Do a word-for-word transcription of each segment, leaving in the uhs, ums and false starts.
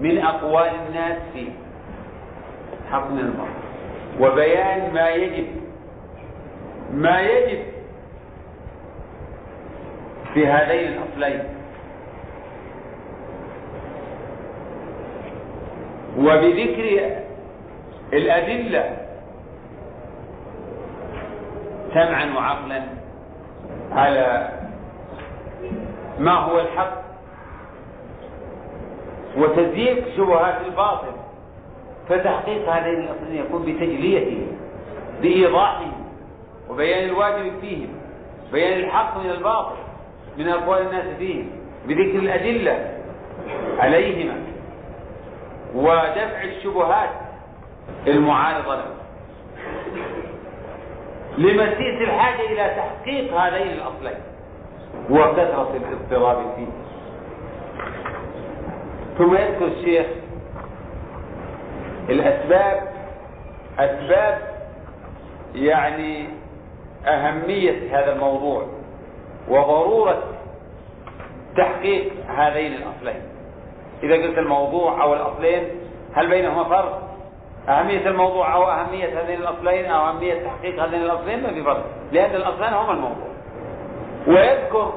من أقوال الناس فيه حق من الباطل، وبيان ما يجب ما يجب في هذين الأصلين، وبذكر الأدلة سمعا وعقلا على ما هو الحق، وتزييف شبهات الباطل. فتحقيق هذين الأصلين يكون بتجليته، بإيضاحه، وبيان الواجب فيهم، بيان الحق من الباطل من أقوال الناس فيهم، بذكر الأدلة عليهما، ودفع الشبهات المعارضة له، لمسيس الحاجة إلى تحقيق هذين الأصلين وكثرة الاضطراب فيه. ثم يذكر الشيخ الأسباب، أسباب يعني أهمية هذا الموضوع وضرورة تحقيق هذين الأصلين. إذا قلت الموضوع أو الأصلين هل بينهما فرق؟ أهمية الموضوع أو أهمية هذين الأصلين أو أهمية تحقيق هذين الأصلين؟ ما في فرق، لأن الأصلين هما الموضوع. ويذكر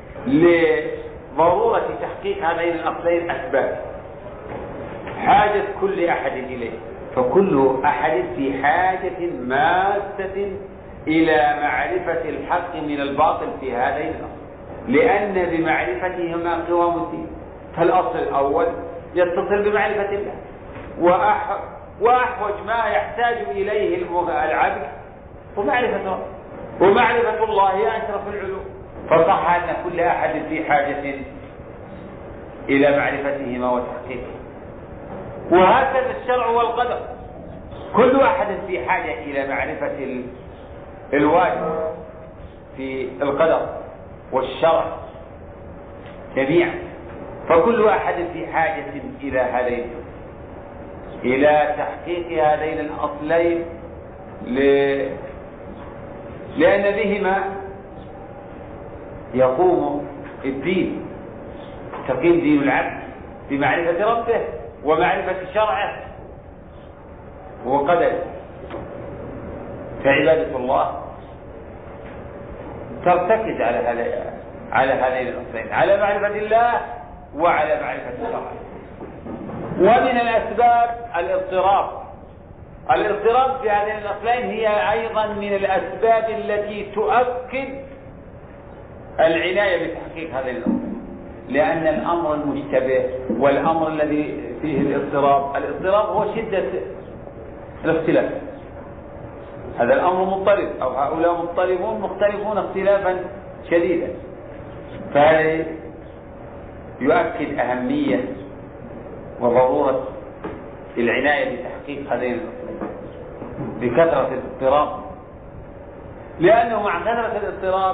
لضرورة تحقيق هذين الأصلين أسباب حاجة كل أحد إليه، فكل أحد في حاجة ماسة إلى معرفة الحق من الباطل في هذين الأصلين، لأن بمعرفتهما قوام الدين. فالأصل الأول يتصل بمعرفة الله، وأح... وأحوج ما يحتاج إليه العبد ومعرفة الله، ومعرفة الله أشرف العلوم. فصح أن كل أحد في حاجة إلى معرفتهما وتحقيقه. وهكذا الشرع والقدر، كل أحد في حاجة إلى معرفة الواجب في القدر والشرع جميعا، فكل أحد في حاجة إلى هذين، إلى تحقيق هذين الأصلين، ل... لأن بهما يقوم الدين، تقيم دين العبد بمعرفة ربه ومعرفة شرعه وقدره. فعبادة الله ترتكز على هذا على هذين الأصلين، على معرفة الله وعلى معرفة شرعه. ومن الأسباب الاضطراب. الاضطراب في هذين الأصلين هي أيضا من الأسباب التي تؤكد العناية بتحقيق هذين الأصلين، لأن الأمر المشتبه والأمر الذي فيه الاضطراب، الاضطراب هو شدة الاختلاف. هذا الأمر مضطرب، أو هؤلاء مضطربون مختلفون اختلافا شديدا، فهذا يؤكد أهمية وضرورة العناية بتحقيق هذين الأصلين بكثرة الاضطراب، لأنه مع كثرة الاضطراب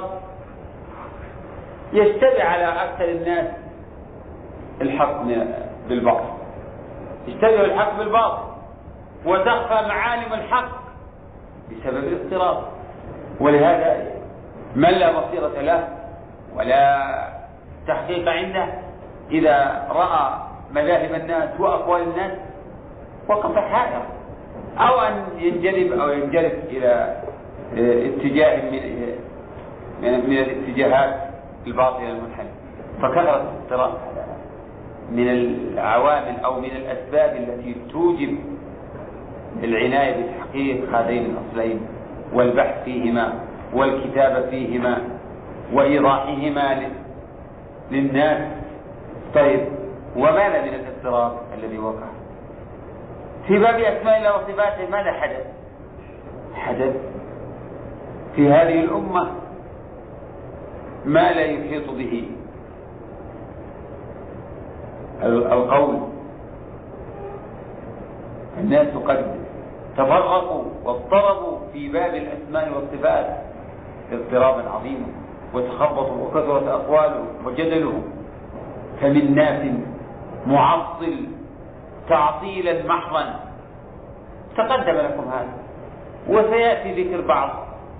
يشتبه على أكثر الناس الحق بالباطل، يشتبه الحق بالباطل، وتخفى معالم الحق بسبب الاضطراب. ولهذا من لا بصيرة له ولا تحقيق عنده إذا رأى مذاهب الناس وأقوال الناس وقف حائر، أو أن ينجلب أو ينجلب إلى اتجاه من من الاتجاهات الباطلة المنحنة. فكثرة الاضطراب من العوامل أو من الأسباب التي توجب العناية بتحقيق هذين الأصلين والبحث فيهما والكتابة فيهما وإيضاحهما للناس. طيب، وماذا من الاضطراب الذي وقع في باب أسماء الله وصفاته؟ ماذا حدث؟ حدث في هذه الأمة ما لا يحيط به القول. الناس قد تفرقوا واضطربوا في باب الأسماء والصفات اضطرابا عظيما، وتخبطوا وكثرت أقوالهم وجدلهم. فمن ناس معطل تعطيلا محضا، تقدم لكم هذا، وسيأتي ذكر بعض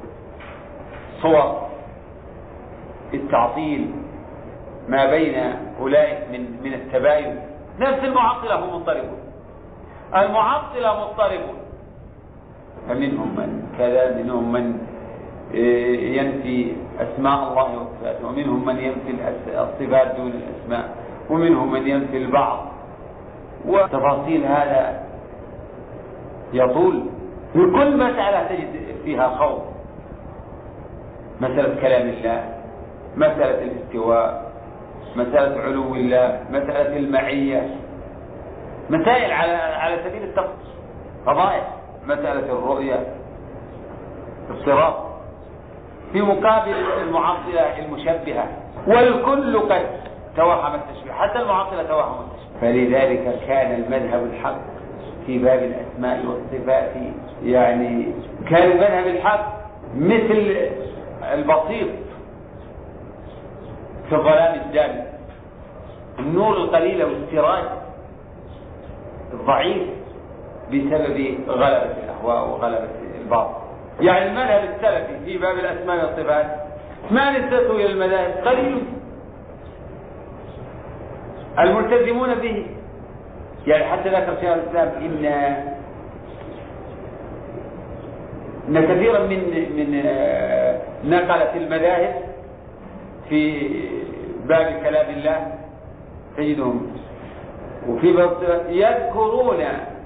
صور التعطيل ما بين أولئك من من التباين نفس المعطلة هم مضطربون. المعطلة مضطربون، فمنهم من كذا، منهم من ينفي أسماء الله وصفاته، ومنهم من ينفي الصفات دون الأسماء، ومنهم من ينفي البعض، وتفاصيل هذا يطول. في كل مسألة تجد فيها خوض، مسألة كلام الله، مسألة الاستواء، مسألة علو الله، مسألة المعية، مسائل على على سبيل التفصيل، قضايا، مسألة الرؤية، الصراط، في مقابل المعطلة المشبهة، والكل قد توهم التشبيه، حتى المعطلة توهم التشبيه. فلذلك كان المذهب الحق في باب الأسماء والصفات، يعني كان المذهب الحق مثل البسيط في الظلام الدامي، النور القليل والسراج الضعيف بسبب غلبة الأهواء وغلبة الباطل. يعني المذهب السلفي في باب الأسماء والصفات ما نسبته إلى المذاهب قليل، الملتزمون به. يعني حتى ذكر شيخ الإسلام إن إن كثيرا من من نقلة المذاهب في باب كلام الله تجدهم وفي باب يذكرون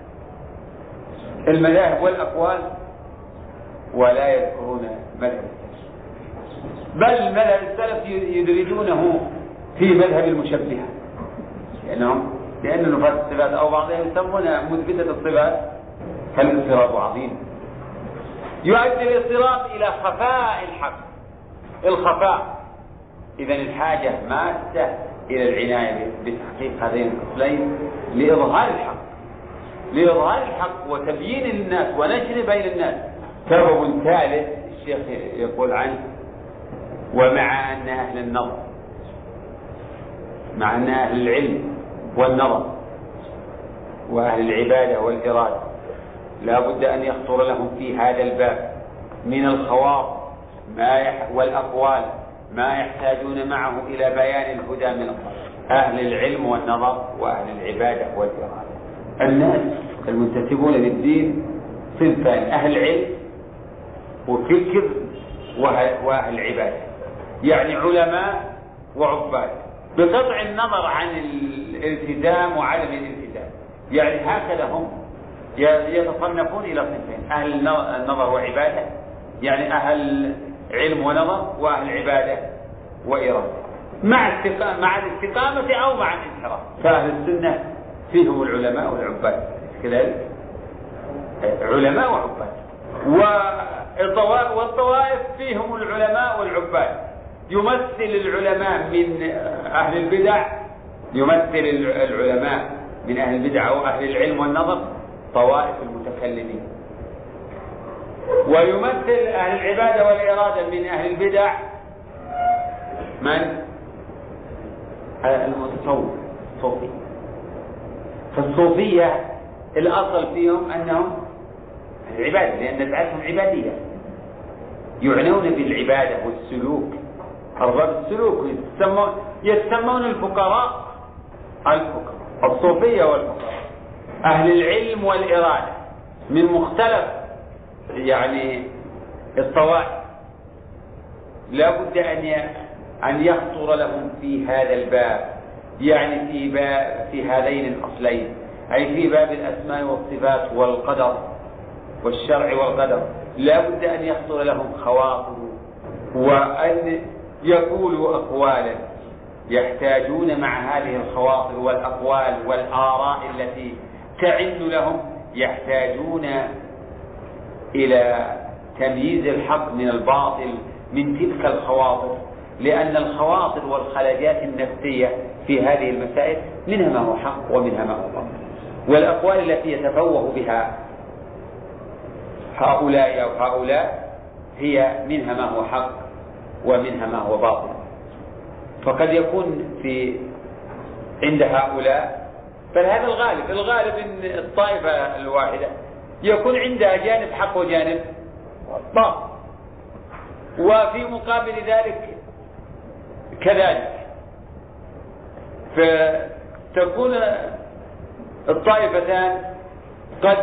المذاهب والأقوال ولا يذكرون مذهب السلف، بل مذهب السلف يدرجونه في مذهب المشبهة، لأنهم لأن نفاة الصفات أو بعضهم يسمونها مثبتة الصفات، فالاضطراب عظيم يؤدي الاضطراب إلى خفاء الحق. الخفاء إذن الحاجة ماسة إلى العناية بتحقيق هذين الأصلين لإظهار الحق، لإظهار الحق وتبيين للناس ونشر بين الناس. سبب ثالث الشيخ يقول عنه: ومع أن أهل النظر، مع أن أهل العلم والنظر وأهل العبادة والإرادة لا بد أن يخطر لهم في هذا الباب من الخواطر ما يح والأقوال ما يحتاجون معه إلى بيان الهدى من الله. أهل العلم والنظر وأهل العبادة والإرادة. الناس المنتسبون للدين صنفان: أهل علم وفكر وأهل عبادة، يعني علماء وعباد، بقطع النظر عن الالتزام وعدم الالتزام. يعني هكذا هم يتصنفون إلى صنفين: أهل النظر وعبادة، يعني أهل علم ونظر، وأهل عبادة وإرادة، مع استقامة مع الاستقامة أو مع الانحراف. فأهل السنة فيهم العلماء والعباد كذلك، علماء وعباد، والطوائف فيهم العلماء والعباد. يمثل العلماء من أهل البدع، يمثل العلماء من أهل البدع وأهل العلم والنظر طوائف المتكلمين، ويمثل أهل العبادة والإرادة من أهل البدع من المتصوف الصوفي. فالصوفية الأصل فيهم أنهم العبادة، لأن بدعتهم عبادية، يعنون بالعبادة والسلوك، أرباب السلوك، يتسمون, يتسمون الفقراء الفقراء الصوفية والفقراء. أهل العلم والإرادة من مختلف يعني الطوائف لا بد أن أن يخطر لهم في هذا الباب، يعني في باب في هذين الأصلين، أي في باب الأسماء والصفات والقدر والشرع والقدر، لا بد أن يخطر لهم خواطر وأن يقولوا أقوالا يحتاجون مع هذه الخواطر والأقوال والآراء التي تعن لهم، يحتاجون إلى تمييز الحق من الباطل من تلك الخواطر، لأن الخواطر والخلاجات النفسية في هذه المسائل منها ما هو حق ومنها ما هو باطل، والأقوال التي يتفوه بها هؤلاء أو هؤلاء هي منها ما هو حق ومنها ما هو باطل. فقد يكون في عند هؤلاء، بل هذا الغالب الغالب ان الطائفة الواحدة يكون عندها جانب حق وجانب باطل، وفي مقابل ذلك كذلك، فتكون الطائفتان قد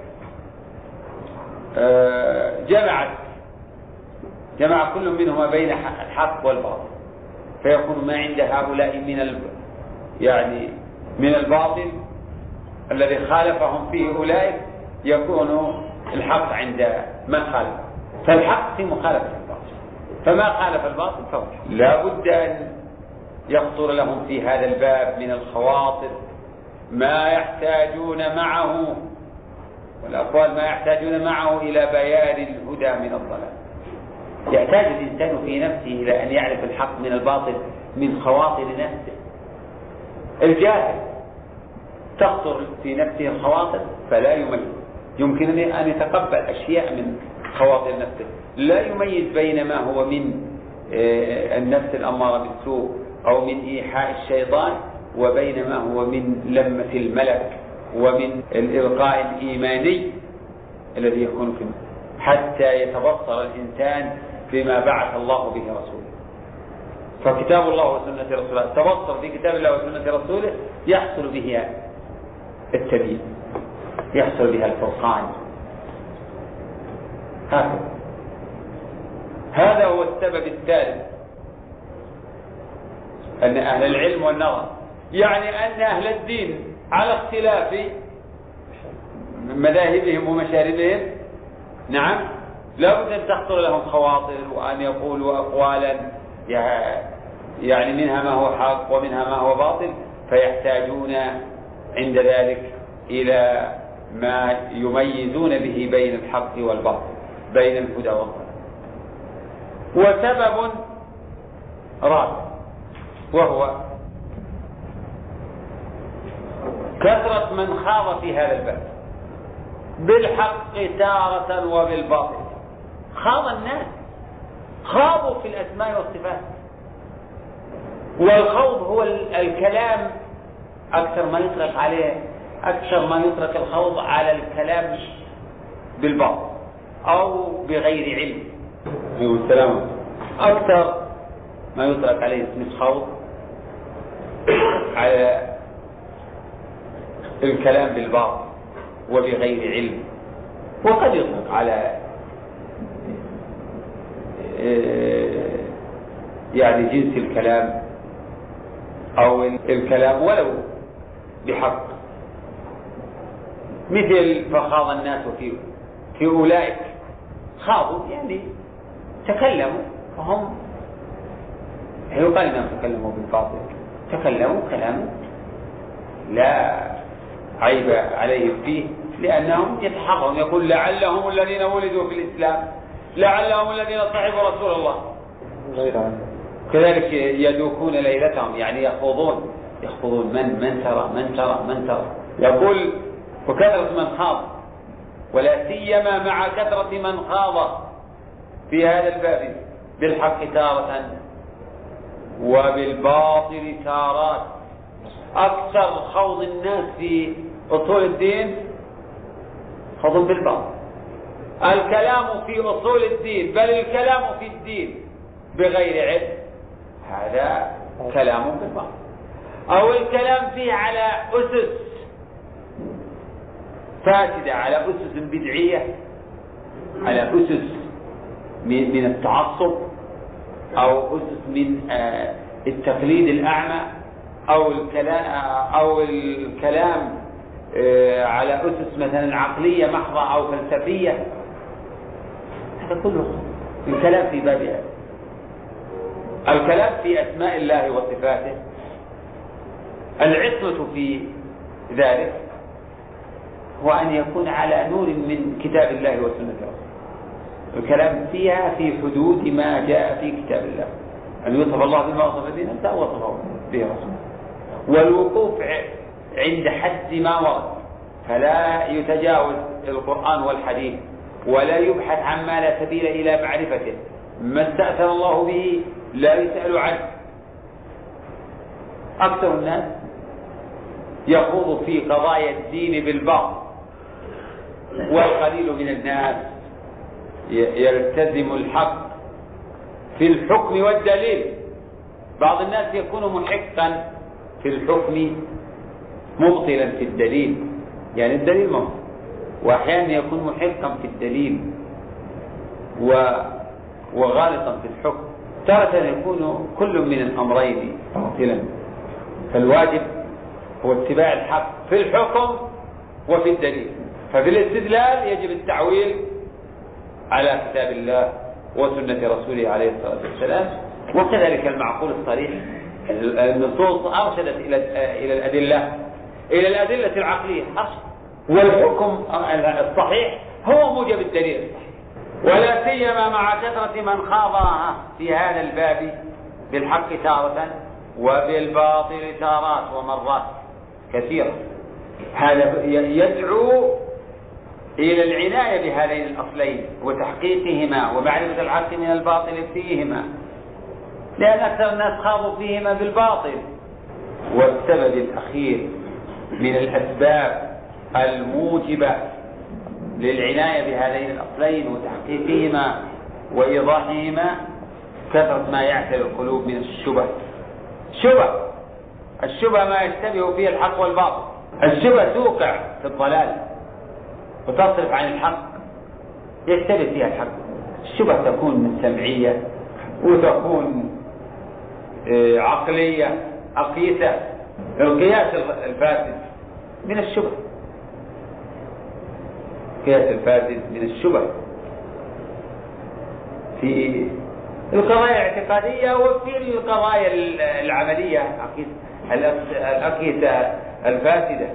جمعت جمع كل منهما بين الحق والباطل، فيكون ما عند هؤلاء من يعني من الباطل الذي خالفهم فيه أولئك يكون الحق عند من خالف، فالحق في مخالفة الباطل، فما خالف الباطل فهو الحق. لا بد أن يخطر لهم في هذا الباب من الخواطر ما يحتاجون معه، والأقوال ما يحتاجون معه إلى بيان الهدى من الضلال. يحتاج الإنسان في نفسه إلى أن يعرف الحق من الباطل من خواطر نفسه. الجاهل تخطر في نفسه الخواطر فلا يميز، يمكن أن يتقبل أشياء من خواطر نفسه، لا يميز بين ما هو من النفس الأمارة بالسوء أو من إيحاء الشيطان وبين ما هو من لمة الملك ومن الإلقاء الإيماني الذي يكون فيه، حتى يتبصر الإنسان بما بعث الله به رسوله. فكتاب الله وسنة رسوله، التبصر في كتاب الله وسنة رسوله يحصل به التبيين، يحصل بها الفرقان. هكذا هذا هو السبب الثالث، أن أهل العلم والنظر، يعني أن أهل الدين على اختلاف مذاهبهم ومشاربهم، نعم، لا بد أن تخطر لهم خواطر وأن يقولوا أقوالا يعني منها ما هو حق ومنها ما هو باطل، فيحتاجون عند ذلك إلى ما يميزون به بين الحق والباطل، بين الهدى والضلال. وسبب رابع وهو كثرة من خاض في هذا الباب بالحق تارة وبالباطل. خاض الناس، خاضوا في الأسماء والصفات، والخوض هو الكلام أكثر ما يطلق عليه، أكثر ما يطلق الخوض على الكلام بالباطل أو بغير علم. السلام أكثر ما يطلق عليه اسم الخوض على الكلام بالباطل وبغير علم، وقد يطلق على يعني جنس الكلام أو الكلام ولو بحق، مثل فخاض الناس فيه في أولئك خاضوا يعني تكلموا، وهم يقال أنهم تكلموا بالباطل، تكلموا كلاما لا عيب عليهم فيه، لأنهم يتحرون، يقول لعلهم الذين ولدوا في الإسلام، لعلهم الذين صحبوا رسول الله، كذلك يدوكون ليلتهم، يعني يخوضون يخوضون من من ترى من ترى من ترى يقول وكثرة من خاض، ولا سيما مع كثرة من خاض في هذا الباب بالحق تارة وبالباطل تارات. أكثر خوض الناس في أصول الدين خوض بالباطل، الكلام في أصول الدين، بل الكلام في الدين بغير علم، هذا كلام بالباطل، أو الكلام فيه على أسس فاسدة، على أسس بدعية، على أسس من التعصب، أو أسس من التقليد الأعمى، أو الكلام أو الكلام على أسس مثلا عقلية محضة أو فلسفية، هذا كله الكلام في بابها. الكلام في أسماء الله وصفاته العصمة في ذلك هو أن يكون على نور من كتاب الله وسنة رسوله، الكلام فيها في حدود ما جاء في كتاب الله، أن يوصف الله بما وصف به نفسه وصفه به رسوله، والوقوف عند حد ما ورد، فلا يتجاوز القرآن والحديث، ولا يبحث عما لا سبيل إلى معرفته، ما استأثر الله به لا يسأل عنه. أكثر الناس يخوض في قضايا الدين بالباطل، والقليل من الناس يلتزم الحق في الحكم والدليل. بعض الناس يكون محقا في الحكم مبطلا في الدليل، يعني الدليل مبطل، وأحيانا يكون محقا في الدليل وغالطا في الحكم، تارة يكون كل من الأمرين باطلا. فالواجب هو اتباع الحق في الحكم وفي الدليل. ففي الاستدلال يجب التعويل على كتاب الله وسنة رسوله عليه الصلاة والسلام، وكذلك المعقول الصريح. النصوص أرشدت إلى إلى الأدلة إلى الأدلة العقلية أرشد، والحكم الصحيح هو موجب الدليل الصحيح، ولا سيما مع كثرة من خاضها في هذا الباب بالحق تارة وبالباطل تارات ومرات كثيرة. هذا يدعو إلى العناية بهذين الأصلين وتحقيقهما ومعرفة الحق من الباطل فيهما، لأن أكثر الناس خاضوا فيهما بالباطل. والسبب الأخير من الأسباب الموجبة للعناية بهذين الأصلين وتحقيقهما وإيضاحهما كثرة ما يعتل القلوب من الشبه. شبه الشبه ما يشتبه فيه الحق والباطل. الشبه توقع في الضلال وتصرف عن الحق، يشتبه فيها الحق. الشبه تكون من سمعية وتكون عقلية أقيسة. القياس الفاسد من الشبه، القياس الفاسد من الشبه في القضايا الاعتقادية وفي القضايا العملية، الأقيسة الفاسدة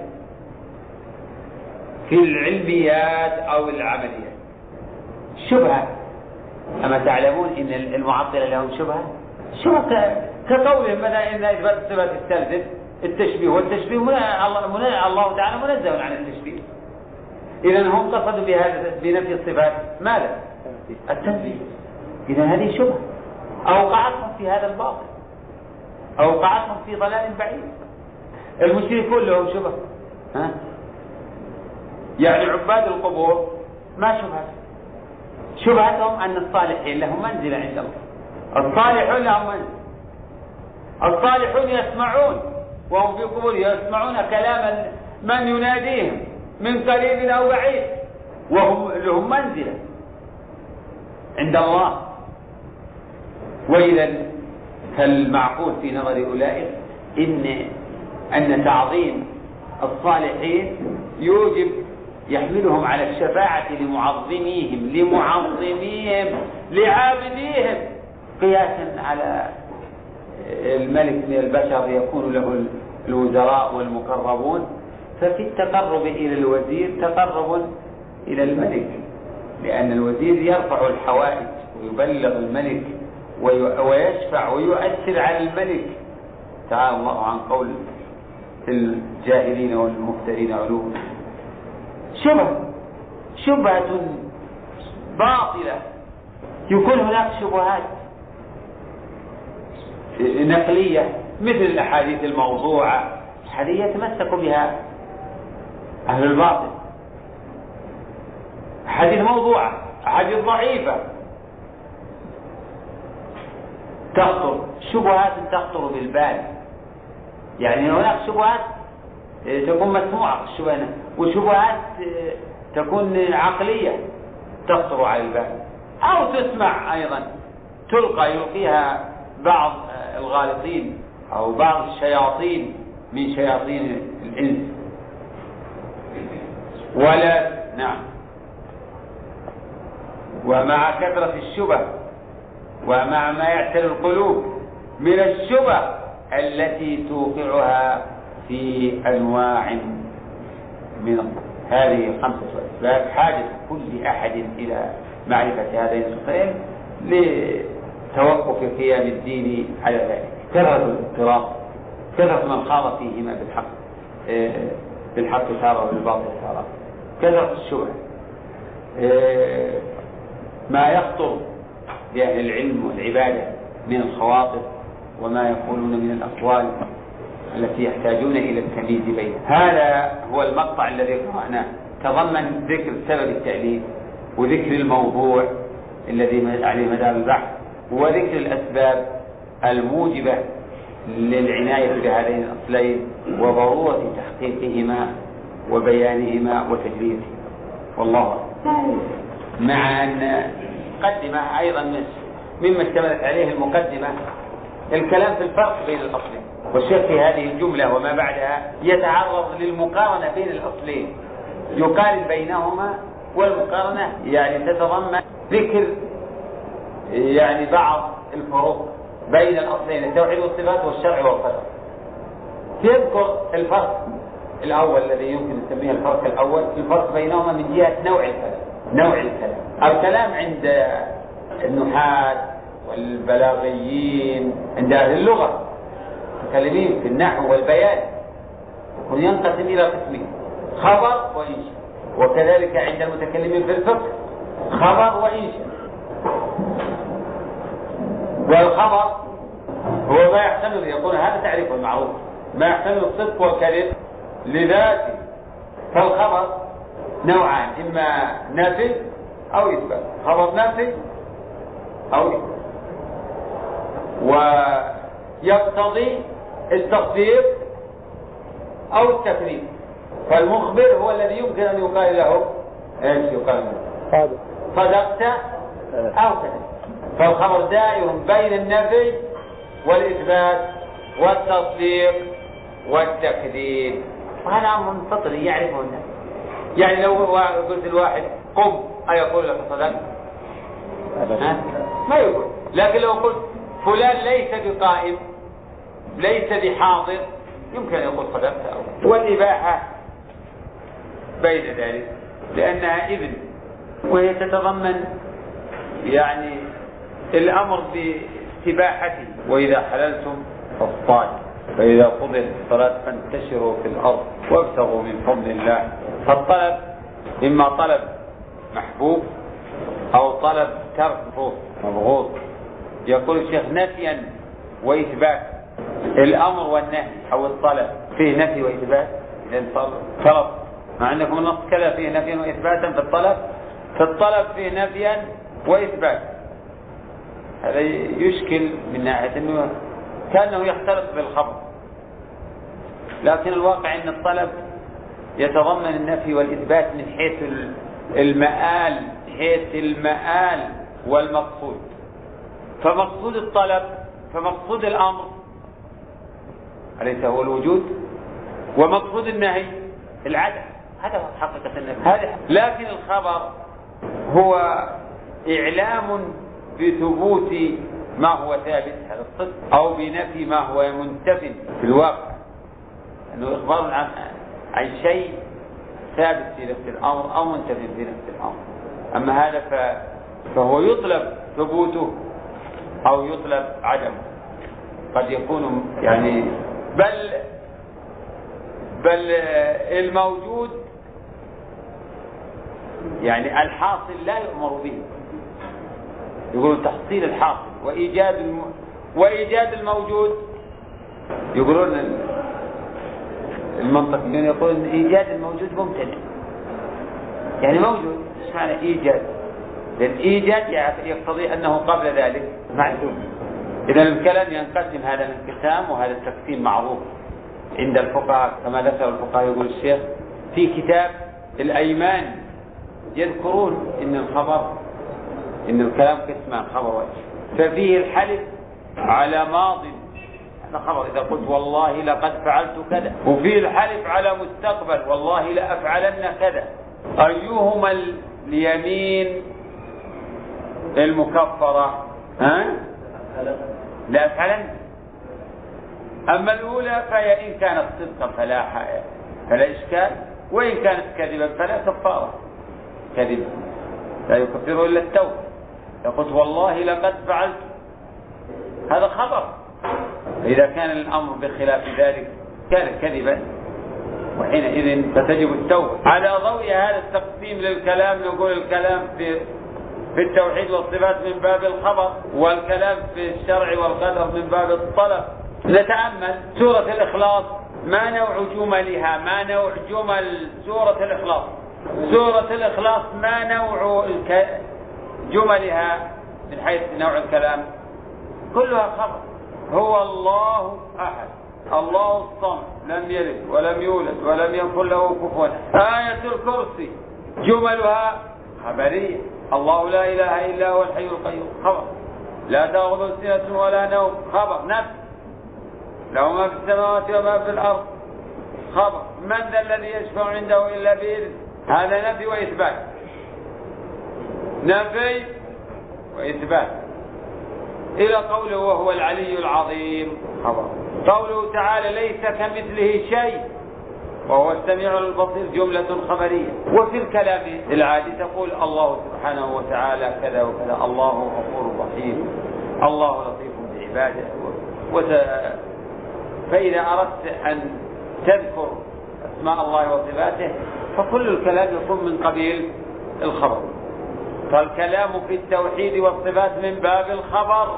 في العلميات أو العمليات. شبهة. أما تعلمون إن المعطلة لهم شبهة؟ شبهة كقولهم مثلا إن إثبات الصفات الثالثة التشبيه، والتشبيه الله تعالى منزه عن التشبيه. إذن هم قصدوا بهذا بنفي الصفات ماذا؟ التنزيه. إذن هذه شبهة أوقعتهم في هذا الباطل، أوقعتهم في ضلال بعيد. المشركون لهم شبهة، ها؟ يعني عباد القبور ما شبهة؟ شبهتهم أن الصالحين لهم منزلة عند الله. الصالحون لهم منزلة. الصالحون يسمعون وهم في قبور، يسمعون كلام من يناديهم من قريب أو بعيد، وهم لهم منزلة عند الله. وإذا فالمعقول في نظر أولئك إن أن تعظيم الصالحين يوجب يحملهم على الشفاعة لمعظميهم لمعظميهم لعابديهم، قياسا على الملك من البشر يكون له الوزراء والمقربون. ففي التقرب إلى الوزير تقرب إلى الملك، لأن الوزير يرفع الحوائج ويبلغ الملك ويشفع ويؤثر على الملك. تعالى الله عن قول الجاهلين والمفترين علوم. شبهة شبهة باطلة. يكون هناك شبهات نقلية مثل الأحاديث الموضوعة، هذه يتمسك بها أهل الباطل. أحاديث موضوعة، أحاديث ضعيفة تخطر، شبهات تخطر بالبال. يعني هناك شبهات تكون مسموعة الشبهة، وشبهات تكون عقلية تخطر على البال أو تسمع أيضا، تلقى يلقيها بعض الغالطين أو بعض الشياطين من شياطين الإنس. ولا نعم. ومع كثرة الشبه ومع ما يعتل القلوب من الشبه التي توقعها في أنواع من هذه الخمسة أسباب، حاجة كل أحد إلى معرفة هذين الصفين لتوقف قيام الدين على ذلك. كثرة الاضطراب، كثرة من خاض فيهما بالحق بالحق تارة وبالباطل تارة، كثرة الشبه، ما يخطر بأهل العلم والعبادة من الخواطر وما يقولون من الأقوال التي يحتاجون إلى التمييز بينها. هذا هو المقطع الذي قرأناه، تضمن ذكر سبب التأليف وذكر الموضوع الذي عليه مدار البحث وذكر الأسباب الموجبة للعناية بهذين الأصلين وضرورة تحقيقهما وبيانهما وتجريدهما، والله أعلم. مع أن مقدمة أيضا مما اشتملت عليه المقدمة الكلام في الفرق بين الأصلين، والشيخ في هذه الجملة وما بعدها يتعرض للمقارنة بين الأصلين، يقارن بينهما، والمقارنة يعني تتضمن ذكر يعني بعض الفروق بين الأصلين التوحيد والصفات والشرع والقدر. يذكر الفرق الأول الذي يمكن نسميه الفرق الأول، الفرق بينهما من جهة نوع الكلام. نوع الكلام الكلام عند النحاة والبلاغيين، عند أهل اللغة المتكلمين في النحو والبيان، يكون ينقسم إلى قسمين: خبر وإنشاء. وكذلك عند المتكلمين في الفقه خبر وإنشاء. والخبر هو ما يحتمل، يقول هذا تعريفه المعروف، ما يحتمل الصدق والكذب لذاته. فالخبر نوعان: إما نفي أو إثبات، خبر نفي أو إثبات، ويقتضي التصديق أو التكذيب. فالمخبر هو الذي يمكن أن يقال له ايش يقال له؟ صدقت أو كذب. فالخبر دائر بين النفي والإثبات والتصديق والتكذيب، وهذا أمر فطري يعرفه الناس. يعني لو قلت الواحد قم أيقول لك صدقت؟ ما يقول. لكن لو قلت فلان ليس بقائم ليس بحاضر يمكن أن يقول صدقت. أو والإباحة بين ذلك لأنها إذن، وهي تتضمن يعني الأمر باستباحته: وإذا حللتم فاصطادوا فإذا قضيت الصلاة فانتشروا في الأرض وابتغوا من فضل الله. فالطلب إما طلب محبوب أو طلب ترك مبغوض. يقول الشيخ: نفيا وإثبات. الأمر والنهي أو الطلب فيه نفي وإثبات، إذن طلب مع عندكم النص كذا فيه نفيا وإثباتا. في الطلب في الطلب فيه نفيا وإثبات. هذا يشكل من ناحية أنه كأنه يختلط بالخبر، لكن الواقع أن الطلب يتضمن النفي والإثبات من حيث المآل حيث المآل والمقصود. فمقصود الطلب فمقصود الأمر أليس هو الوجود؟ ومقصود النهي العدم. هذا هو حقيقة النفي. هذا لكن الخبر هو إعلام بثبوت ما هو ثابت هذا الصدق، أو بنفي ما هو منتف في الواقع، أنه إخبار عن عن شيء ثابت في نفس الأمر أو منتف في نفس الأمر. أما هذا فهو يطلب ثبوته أو يطلب عدمه. قد يكون يعني بل بل الموجود يعني الحاصل لا يؤمر به. يقولون تحصيل الحاصل وإيجاد الم... وإيجاد الموجود. يقولون المنطقيين يقولون إن إيجاد الموجود ممتنع، يعني موجود. ايش معنى إيجاد؟ لأن إيجاد يقتضي أنه قبل ذلك معدوم. إذا الكلام ينقسم هذا الانقسام، وهذا التقسيم معروف عند الفقهاء كما ذكر الفقهاء. يقول الشيخ في كتاب الأيمان يذكرون إن الخبر إن الكلام قسمان: خبر وإنشاء. ففيه الحلف على ماض، هذا خبر، إذا قلت والله لقد فعلت كذا. وفيه الحلف على مستقبل: والله لأفعلن كذا. أيهما اليمين المكفرة؟ ها؟ لأفعلن. أما الأولى فهي إن كانت صدقا فلا فلا إشكال، وإن كانت كذبا فلا كفارة. كذبا لا يكفر إلا التوبة. يقول والله لقد فعلت، هذا خبر. إذا كان الأمر بخلاف ذلك كان كذبا، وحينئذ فتجب التوبة. على ضوء هذا التقسيم للكلام نقول الكلام في في التوحيد والصفات من باب الخبر، والكلام في الشرع والقدر من باب الطلب. نتأمل سورة الإخلاص. ما نوع جملها؟ ما نوع جمل سورة الإخلاص؟ سورة الإخلاص ما نوع جملها من حيث نوع الكلام؟ كلها خبر. هو الله أحد الله الصمد لم يلد ولم يولد ولم يكن له كفوا أحد. آية الكرسي جملها خبرية. الله لا إله إلا هو الحي القيوم خبر. لا تأخذه سنة ولا نوم خبر نفس. له ما في السماوات وما في الأرض خبر. من ذا الذي يشفع عنده إلا بإذنه. هذا نفي وإثبات. نفي وإثبات. إلى قوله وهو العلي العظيم خبر. قوله تعالى ليس كمثله شيء وهو السميع البصير جملة خبرية. وفي الكلام العادي تقول الله سبحانه وتعالى كذا وكذا الله غفور رحيم الله لطيف بعباده. وت... فإذا أردت أن تذكر أسماء الله وصفاته فكل الكلام يكون من قبيل الخبر. فالكلام في التوحيد والصفات من باب الخبر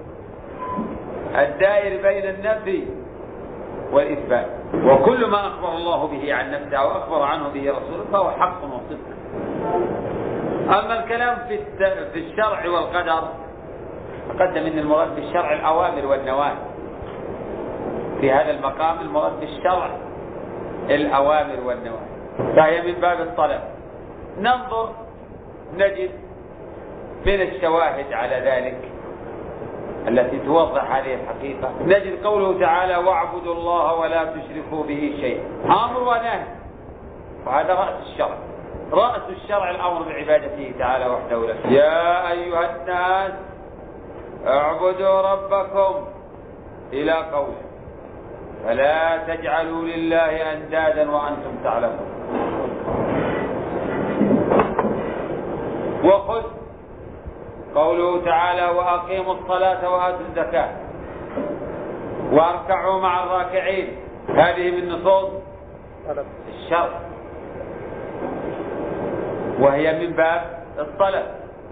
الدائر بين النفي والإثبات. وكل ما أخبر الله به عن نفسه أو أخبر عنه به رسوله فهو حق وصدق. أما الكلام في في الشرع والقدر تقدم أن المراد بالشرع الأوامر والنواهي. في هذا المقام المراد بالشرع الأوامر والنواهي فهي من باب الطلب. ننظر نجد من الشواهد على ذلك التي توضح هذه الحقيقة نجد قوله تعالى واعبدوا الله ولا تشركوا به شيئا أمر ونهي. وهذا رأس الشرع. رأس الشرع الأمر بعبادته تعالى وحده لا شريك له. يا أيها الناس اعبدوا ربكم إلى قوله فلا تجعلوا لله أندادا وأنتم تعلمون. وخذ قوله تعالى وأقيموا الصلاة وآتوا الزكاة واركعوا مع الراكعين. هذه من نصوص الشرع وهي من باب الطلب.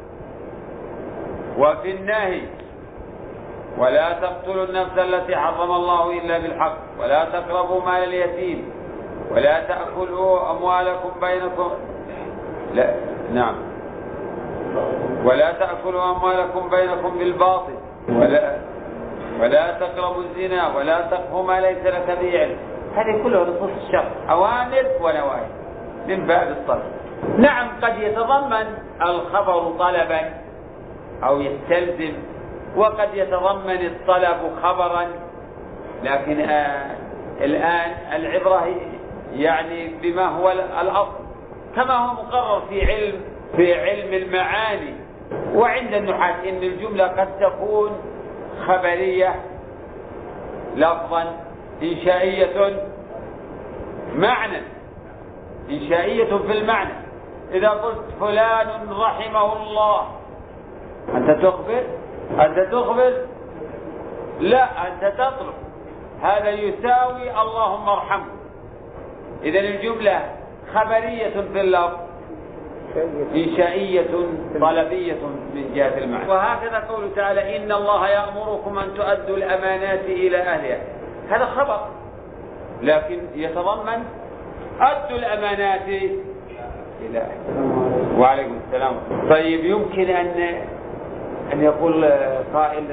وفي النهي ولا تقتلوا النفس التي حرم الله إلا بالحق ولا تقربوا مال اليتيم ولا تأكلوا أموالكم بينكم لا نعم ولا تأكلوا أموالكم بينكم بالباطل ولا ولا تقربوا الزنا ولا تقفوا ما ليس لك به علم. هذه كلها نصوص الشرع أوامر ونواهي من باب الطلب. نعم قد يتضمن الخبر طلبا أو يستلزم وقد يتضمن الطلب خبرا لكن آه الآن العبرة يعني بما هو الأصل كما هو مقرر في علم في علم المعاني. وعند النحاة إن الجملة قد تكون خبرية لفظا إنشائية معنى إنشائية في المعنى. إذا قلت فلان رحمه الله أنت تخبر أنت تخبر لا أنت تطلب. هذا يساوي اللهم ارحمه. إذا الجملة خبرية في اللفظ إنشائية طلبية من جهة المعنى. وهكذا قوله تعالى إن الله يأمركم أن تؤدوا الأمانات إلى أهلها. هذا خبر لكن يتضمن أدوا الأمانات إلى أهلها. وعليكم السلام. طيب يمكن أن أن يقول قائل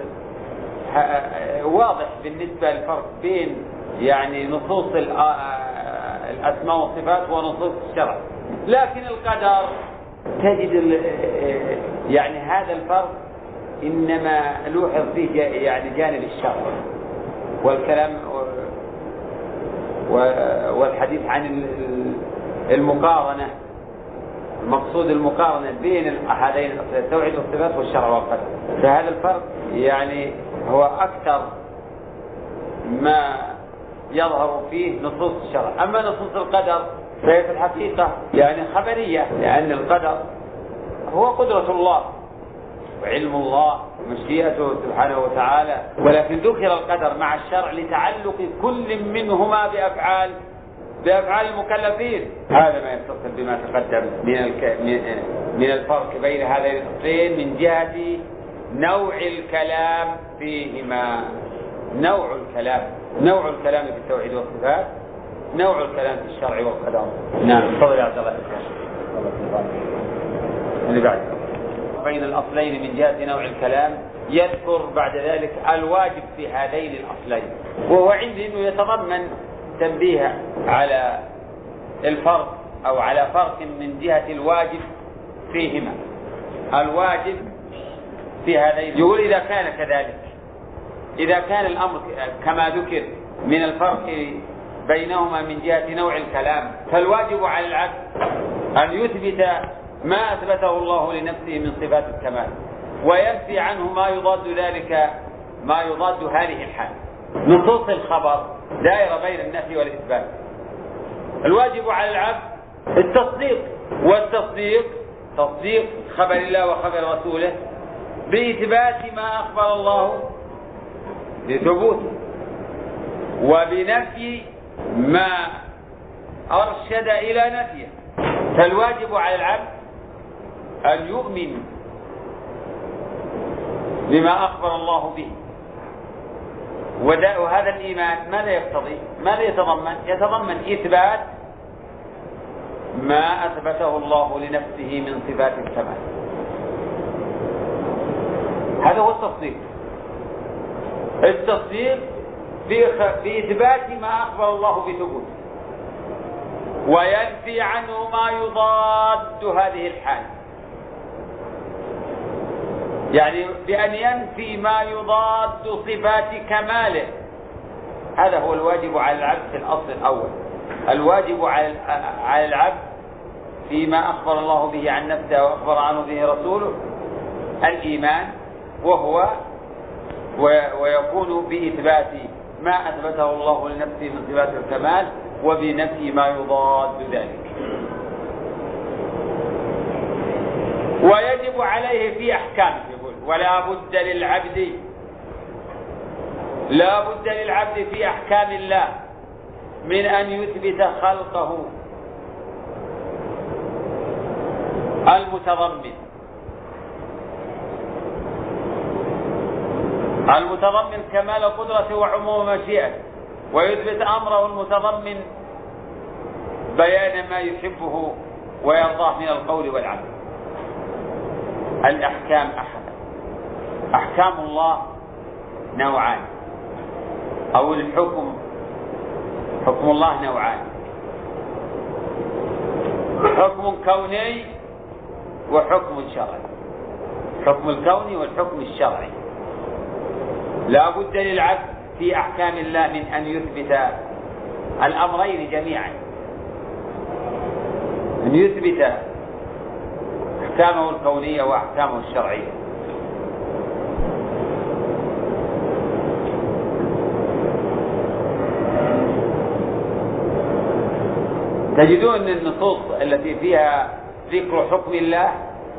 واضح بالنسبة للفرق بين يعني نصوص الأسماء والصفات ونصوص الشرع لكن القدر تجد يعني هذا الفرق إنما لوحظ فيه يعني جانب الشرع والكلام والحديث عن المقارنة. المقصود المقارنة بين هذين التوحيد والصفات والشرع والقدر. فهذا الفرق يعني هو أكثر ما يظهر فيه نصوص الشرع. أما نصوص القدر فهي في الحقيقة يعني خبرية لأن القدر هو قدرة الله وعلم الله ومشيئته سبحانه وتعالى ولكن ذكر القدر مع الشرع لتعلق كل منهما بأفعال بأفعال المكلفين. هذا ما يتصل بما تقدم من من الفرق بين هذين النصين من جهة نوع الكلام فيهما. نوع الكلام نوع الكلام في التوحيد والصفات نوع الكلام في الشرع والقدر. نعم تفضل يا عبد الله. اللي بعد بين الأصلين من جهة نوع الكلام يذكر بعد ذلك الواجب في هذين الأصلين، وهو عندي أنه يتضمن تنبيه على الفرق أو على فرق من جهة الواجب فيهما. الواجب في هذين، يقول إذا كان كذلك، إذا كان الأمر كما ذكر من الفرق بينهما من جهة نوع الكلام، فالواجب على العبد أن يثبت ما أثبته الله لنفسه من صفات الكمال، وينفي عنه ما يضاد ذلك، ما يضاد هذه الحال. نصوص الخبر دائرة بين النفي والإثبات. الواجب على العبد التصديق، والتصديق تصديق خبر الله وخبر رسوله بإثبات ما أخبر الله بثبوته، وبنفي ما أرشد إلى نفيه. فالواجب على العبد أن يؤمن بما أخبر الله به، وهذا الإيمان ماذا يقتضي؟ ماذا يتضمن؟ يتضمن إثبات ما أثبته الله لنفسه من صفات الكمال. هذا هو التصديق. التصديق بإثبات ما أخبر الله بثبوته، وينفي عنه ما يضاد هذه الحال، يعني بأن ينفي ما يضاد صفات كماله. هذا هو الواجب على العبد في الأصل الأول. الواجب على العبد فيما أخبر الله به عن نفسه وأخبر عنه به رسوله الإيمان، وهو ويكون بإثبات ما أثبته الله لنفسه من صفات الكمال، وبنفي ما يضاد ذلك. ويجب عليه في أحكامه، يقول ولا بد للعبد لا بد للعبد في أحكام الله من أن يثبت خلقه المتضمن المتضمن كمال قدرته وعموم مشيئته، ويثبت أمره المتضمن بيان ما يحبه ويرضاه من القول والعمل. الأحكام أحد أحكام الله نوعان، أو الحكم حكم الله نوعان: حكم كوني وحكم شرعي. حكم الكوني والحكم الشرعي. لا بد للعبد في أحكام الله من أن يثبت الأمرين جميعا، أن يثبت أحكامه الكونية وأحكامه الشرعية. تجدون أن النصوص التي فيها ذكر حكم الله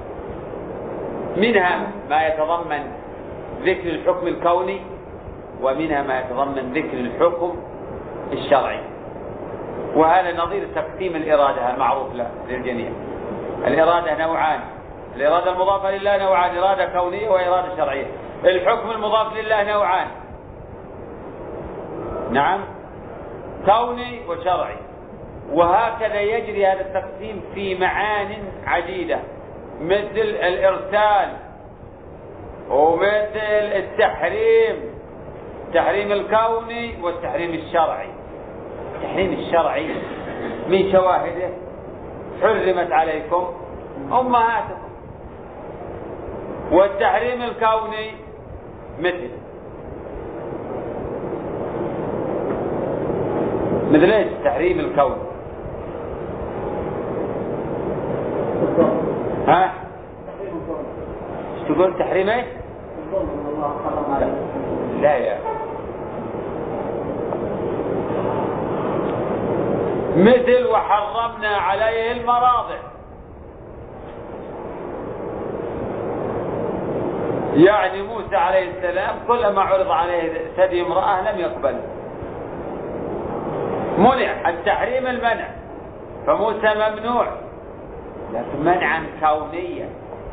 منها ما يتضمن ذكر الحكم الكوني، ومنها ما يتضمن ذكر الحكم الشرعي. وهذا نظير تقسيم الإرادة المعروف للجميع. الإرادة نوعان: الإرادة المضافة لله نوعان، إرادة كونية وإرادة شرعية. الحكم المضاف لله نوعان، نعم، كوني وشرعي. وهكذا يجري هذا التقسيم في معان عديدة، مثل الإرسال، ومثل التحريم، التحريم الكوني والتحريم الشرعي. التحريم الشرعي من شواهده: حرمت عليكم أمهاتكم. والتحريم الكوني مثل مثل ايش؟ التحريم الكوني ها؟ ايش تقول؟ تحريم ايش؟ لا يا مثل وحرمنا عليه المراضع، يعني موسى عليه السلام كلما عرض عليه ثدي امرأة لم يقبل، منع. التحريم المنع، فموسى ممنوع، لكن منعا كونيا.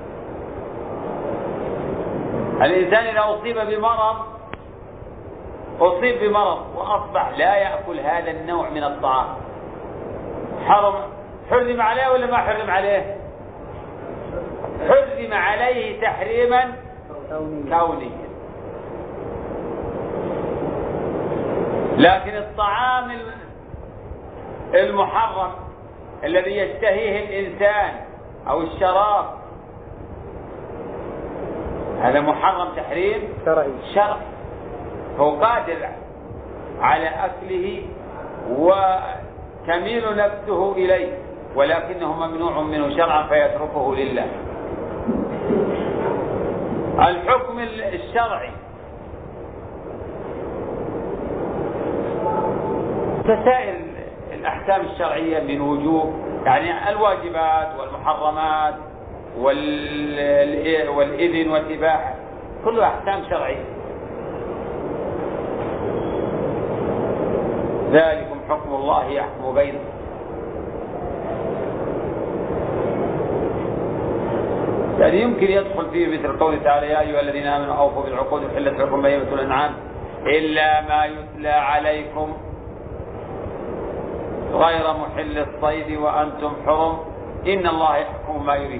الإنسان إذا أصيب بمرض أصيب بمرض وأصبح لا يأكل هذا النوع من الطعام، حرم حرم عليه ولا ما حرم عليه؟ حرم عليه تحريما كونيا. لكن الطعام المحرم الذي يشتهيه الإنسان أو الشراب هذا محرم تحريم شرعي شرعي، هو قادر على أكله وتميل نفسه إليه، ولكنه ممنوع منه شرعا فيتركه لله. الحكم الشرعي كسائر الأحكام الشرعية من وجوب، يعني الواجبات والمحرمات والإذن والإباحة كلها أحكام شرعية. ذلكم حكم الله يحكم بينكم. يعني يمكن يدخل فيه مثل قوله تعالى يا أيها الذين آمنوا أوفوا بالعقود أحلت لكم بهيمة الأنعام إلا ما يتلى عليكم غير محل الصيد وأنتم حرم إن الله يحكم ما يريد.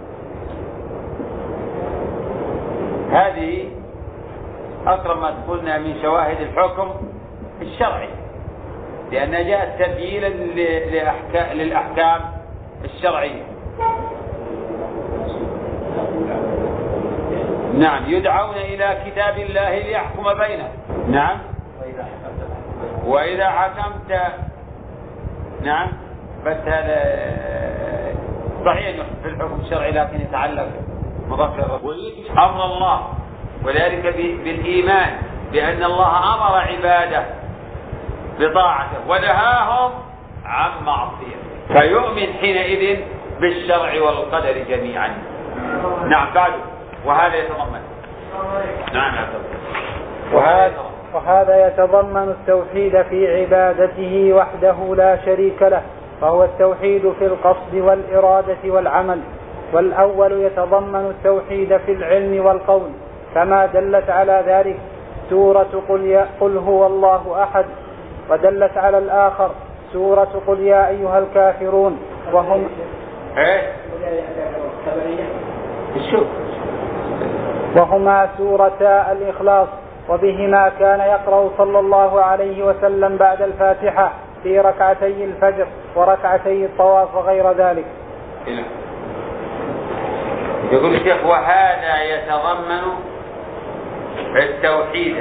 هذه أقرب ما تقولنا من شواهد الحكم الشرعي، لأنها جاءت تبيينا للأحكام الشرعية. نعم، يدعون إلى كتاب الله ليحكم بينهم. نعم، وإذا حكمت. نعم، بس هذا صحيح في الحكم الشرعي لكن يتعلق مضافر أمر الله، وذلك بالإيمان بأن الله أمر عباده بطاعته ونهاهم عن معصيته، فيؤمن حينئذ بالشرع والقدر جميعا. نعم، بعد وهذا يتضمن. نعم، وهذا وهذا يتضمن التوحيد في عبادته وحده لا شريك له، فهو التوحيد في القصد والإرادة والعمل. والأول يتضمن التوحيد في العلم والقول، كما دلت على ذلك سورة قل, يا قل هو الله أحد، ودلت على الآخر سورة قل يا أيها الكافرون، وهم وهما سورتا الإخلاص، وبهما كان يقرأ صلى الله عليه وسلم بعد الفاتحة في ركعتي الفجر وركعتي الطواف وغير ذلك. يقول الشيخ وهذا يتضمن التوحيد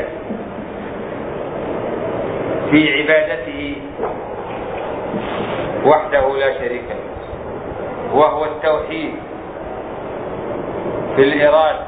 في عبادته وحده لا شريك له، وهو التوحيد في الإرادة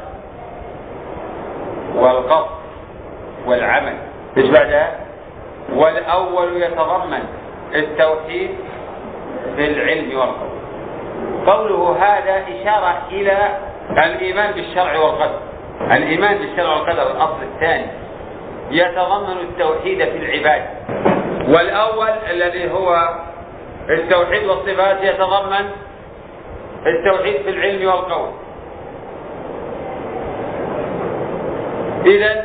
والقصد والعمل. ايش بعدها؟ والأول يتضمن التوحيد في العلم والقول. قوله هذا إشارة إلى الإيمان بالشرع والقدر. الإيمان بالشرع والقدر الأصل الثاني يتضمن التوحيد في العبادة، والأول الذي هو التوحيد والصفات يتضمن التوحيد في العلم والقول. إذن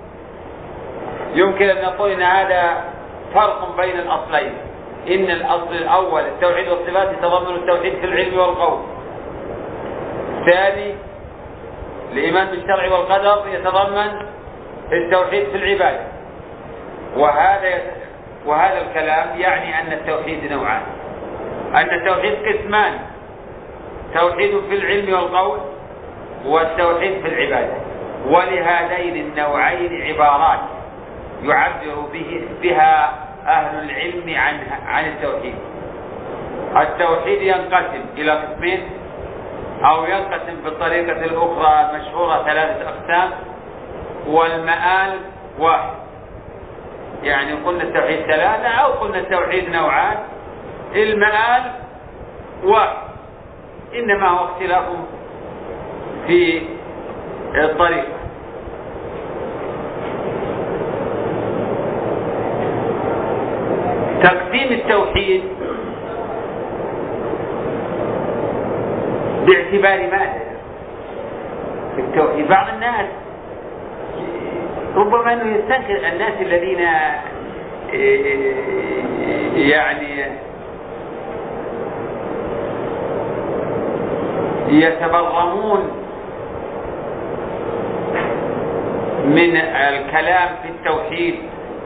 يمكن أن نقول أن هذا فرق بين الأصلين، إن الأصل الأول التوحيد والصفات يتضمن التوحيد في العلم والقول، الثاني الإيمان بالشرع والقدر يتضمن التوحيد في العبادة. وهذا وهذا الكلام يعني أن التوحيد نوعان، أن التوحيد قسمان، توحيد في العلم والقول والتوحيد في العبادة. ولهذين النوعين عبارات يعبر به بها أهل العلم عن عن التوحيد. التوحيد ينقسم إلى قسمين، أو ينقسم بالطريقة الأخرى المشهورة ثلاثة أقسام، والمآل واحد. يعني قلنا التوحيد ثلاثة أو قلنا التوحيد نوعان، المآل واحد، إنما هو اختلاف في الطريقة. تقسيم التوحيد باعتبار ماذا؟ التوحيد بعض الناس ربما أنه يستنكر، الناس الذين يعني يتبرمون من الكلام في التوحيد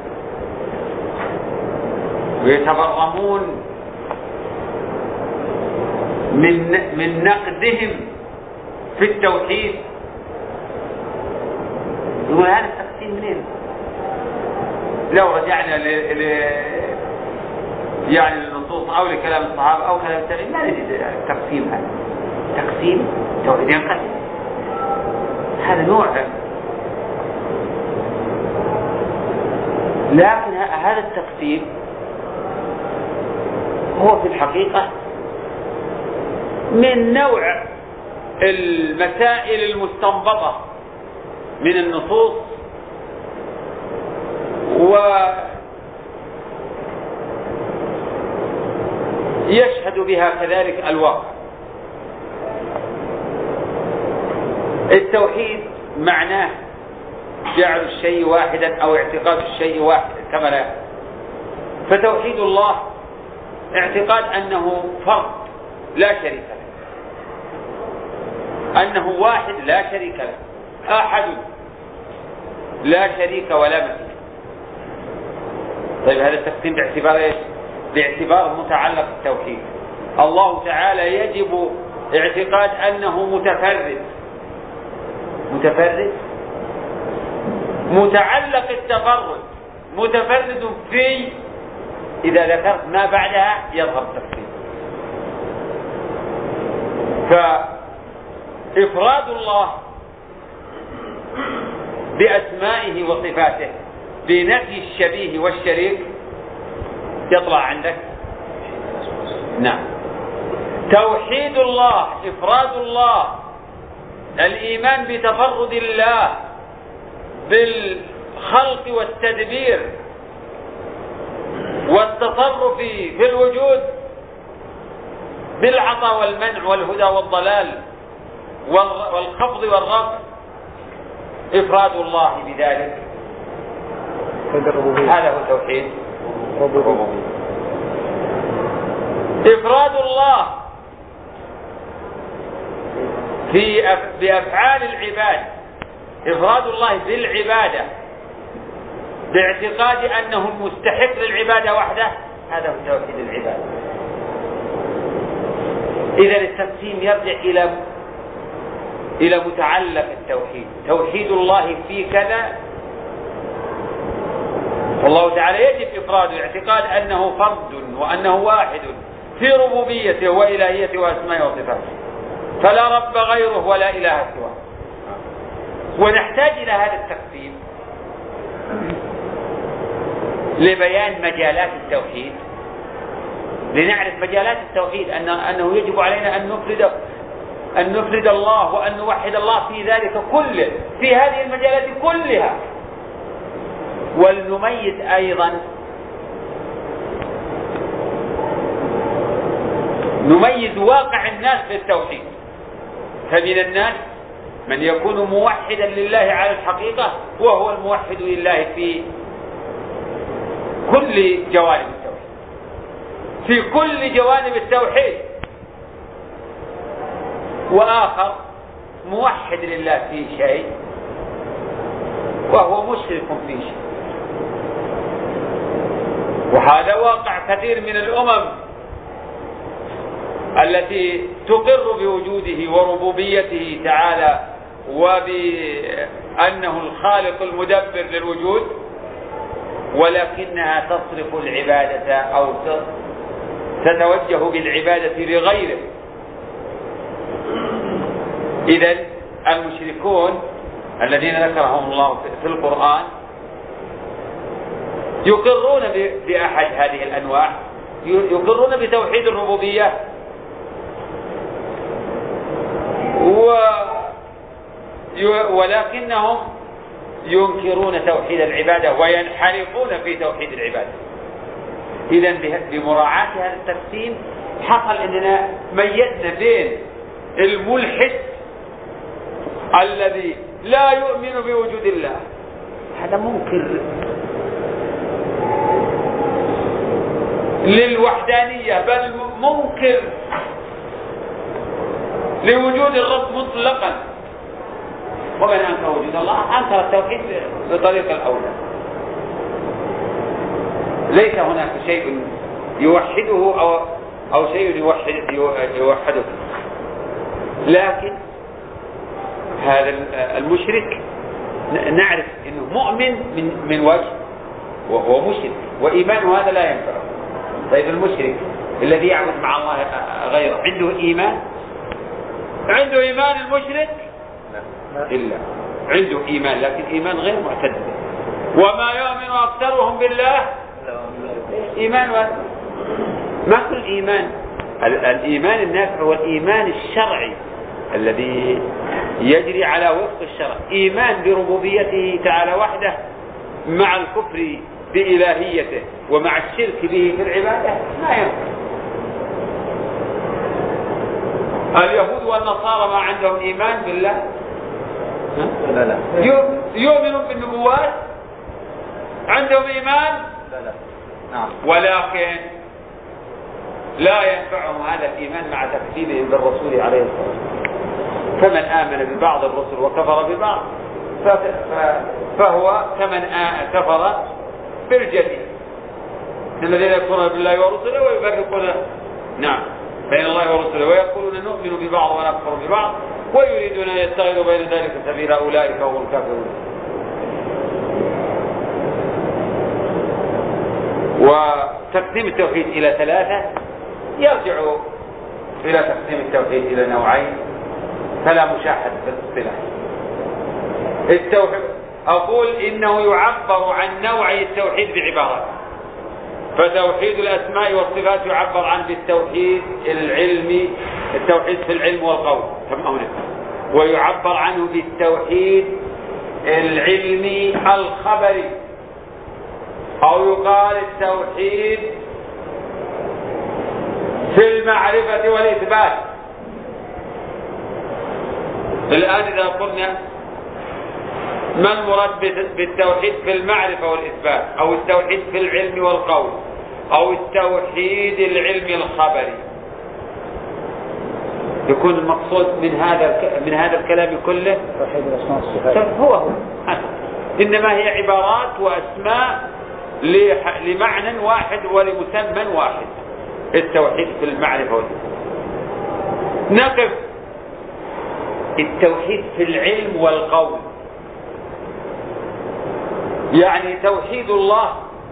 ويتبرمون من من نقدهم في التوحيد، يقول هذا التقسيم منين؟ لو رجعنا ل... ل... يعني للنصوص او لكلام الصحابه او كلام التابعين لا نجد التقسيم هذا. تقسيم توحيد ينقسم، هذا نوع، لكن هذا التقسيم هو في الحقيقة من نوع المسائل المستنبطة من النصوص ويشهد بها كذلك الواقع. التوحيد معناه جعل الشيء واحدا أو اعتقاد الشيء واحدا كما لا. فتوحيد الله اعتقاد أنه فرد لا شريك له، أنه واحد لا شريك له، أحد لا شريك ولا مثيل. طيب هذا التقسيم باعتبار ايش؟ باعتبار متعلق التوحيد. الله تعالى يجب اعتقاد أنه متفرد، متفرد متعلق التفرد، متفرد في، إذا ذكرت ما بعدها يظهر التفصيل. فإفراد الله بأسمائه وصفاته بنفي الشبيه والشريك يطلع عندك. نعم. توحيد الله إفراد الله، الإيمان بتفرد الله بالخلق والتدبير والتصرف في الوجود، بالعطاء والمنع والهدى والضلال والخفض والرفع، إفراد الله بذلك، هذا هو توحيد الربوبية. إفراد الله في بأفعال العباد، إفراد الله بالعبادة باعتقاد أنه المستحق للعبادة وحده، هذا هو توحيد العبادة. إذا التقسيم يرجع إلى إلى متعلق التوحيد، توحيد الله في كذا، والله تعالى يجب إفراده اعتقاد أنه فرد وأنه واحد في ربوبيته وإلهيته وأسمائه وصفاته، فلا رب غيره ولا إله سواه. ونحتاج إلى هذا التقسيم لبيان مجالات التوحيد، لنعرف مجالات التوحيد أن أنه يجب علينا أن نفرد أن نفرد الله وأن نوحد الله في ذلك كله، في هذه المجالات كلها. ولنميز أيضا نميز واقع الناس في التوحيد، فمن الناس من يكون موحدا لله على الحقيقة وهو الموحد لله في كل جوانب التوحيد، في كل جوانب التوحيد، وآخر موحد لله في شيء وهو مشرك في شيء. وهذا واقع كثير من الأمم التي تقر بوجوده وربوبيته تعالى وبأنه الخالق المدبر للوجود، ولكنها تصرف العبادة أو تتوجه بالعبادة لغيره. إذن المشركون الذين ذكرهم الله في القرآن يقرون بأحد هذه الأنواع، يقرون بتوحيد الربوبية ولكنهم ينكرون توحيد العبادة وينحرفون في توحيد العبادة. إذن بمراعاة هذا التقسيم حصل أننا ميزنا بين الملحد الذي لا يؤمن بوجود الله، هذا منكر للوحدانية بل منكر لوجود الرب مطلقا، ومن أنكر وجود الله أنكر التوحيد بطريقة الأولى. ليس هناك شيء يوحده أو أو شيء يوحد يوحده، لكن هذا المشرك نعرف أنه مؤمن من من وجه وهو مشرك، وإيمانه هذا لا ينفعه. طيب المشرك الذي يعبد مع الله غيره عنده إيمان؟ عنده إيمان المشرك؟ إلا عنده إيمان، لكن إيمان غير معتد. وما يؤمن أكثرهم بالله إيمان واحد. ما كل إيمان. الإيمان النافع هو الإيمان الشرعي الذي يجري على وفق الشرع. إيمان بربوبيته تعالى وحده مع الكفر بإلهيته ومع الشرك به في العبادة ما ينفع. اليهود والنصارى ما عندهم إيمان بالله؟ لا لا. يؤمنون بالنبوات؟ عندهم إيمان؟ لا لا. نعم. ولكن لا ينفعهم هذا الإيمان مع تكذيبهم بالرسول عليه الصلاة والسلام. فمن آمن ببعض الرسل وكفر ببعض فهو كمن كفر بالجميع. الذين يكفرون بالله ورسله ويفرقون نعم بين الله ورسله ويقولون نؤمن ببعض ونكفر ببعض ويريدون أن يتخذوا بين ذلك سبيلا أولئك هم الكافرون. وتقسيم التوحيد إلى ثلاثة يرجع إلى تقسيم التوحيد إلى نوعين فلا مشاحة في الاصطلاح. التوحيد أقول إنه يعبر عن نوعي التوحيد بعبارات. فتوحيد الأسماء والصفات يعبر عنه بالتوحيد العلمي، التوحيد في العلم والقول كما هنا، ويعبر عنه بالتوحيد العلمي الخبري، أو يقال التوحيد في المعرفة والإثبات. الآن إذا قلنا ما المراد بالتوحيد في المعرفة والإثبات أو التوحيد في العلم والقول أو التوحيد العلمي الخبري، يكون المقصود من هذا من هذا الكلام كله توحيد الأسماء والصفات. هو هو إنما هي عبارات وأسماء لمعنى واحد ولمسمى واحد، التوحيد في المعرفة والإثبات. نقف التوحيد في العلم والقول، يعني توحيد الله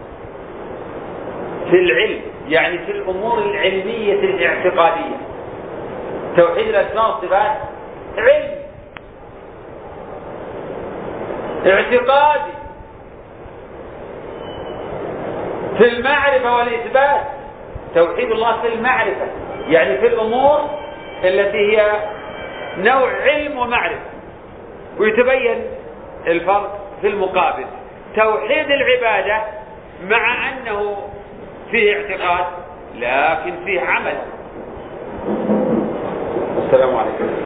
في العلم، يعني في الأمور العلمية الاعتقادية. توحيد الأسماء والصفات علم اعتقادي. في المعرفة والإثبات توحيد الله في المعرفة، يعني في الأمور التي هي نوع علم ومعرفة. ويتبين الفرق في المقابل توحيد العبادة مع أنه فيه اعتقاد لكن فيه عمل. السلام عليكم.